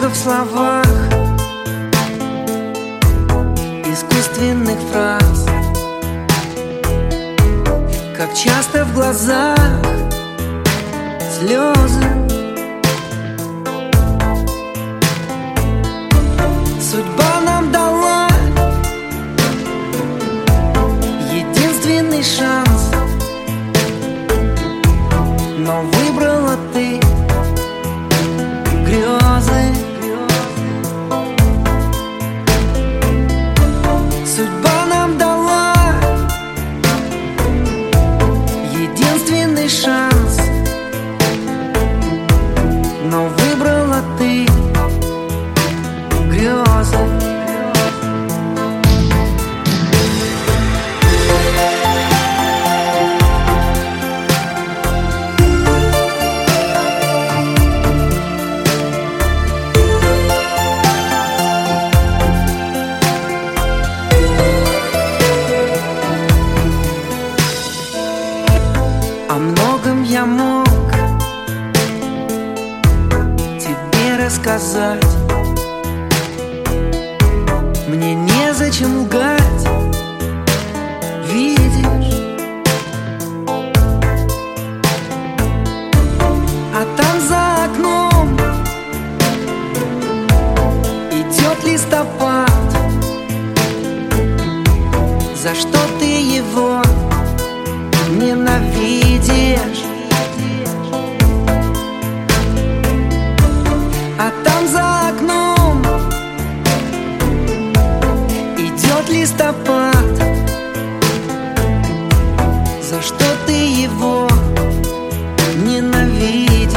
часто в словах искусственных фраз, как часто в глазах слезы. Судьба нам дала единственный шанс, но выбрала ты грезы. Судьба нам дала единственный шанс, но выбрала ты грезы. О многом я мог тебе рассказать, мне незачем лгать, видишь. А там за окном идет листопад. За что ты его ненавидишь? А там за окном идет листопад. За что ты его ненавидишь?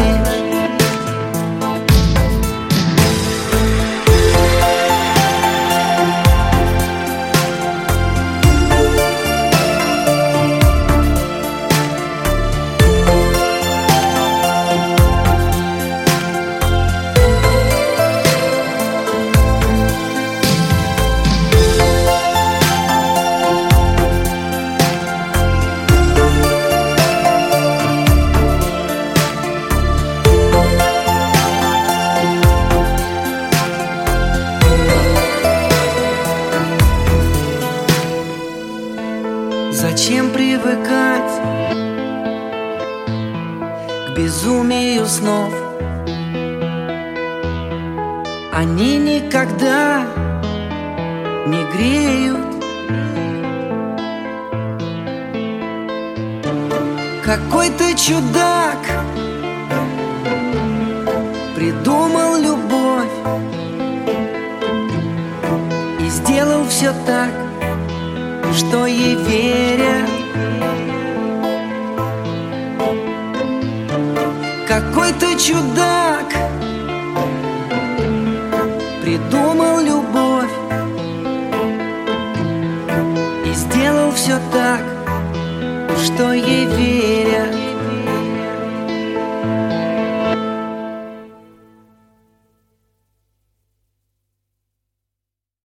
Зачем привыкать к безумию снов? Они никогда не греют. Какой-то чудак придумал любовь и сделал все так, что ей верят. Какой-то чудак придумал любовь и сделал все так, что ей верят.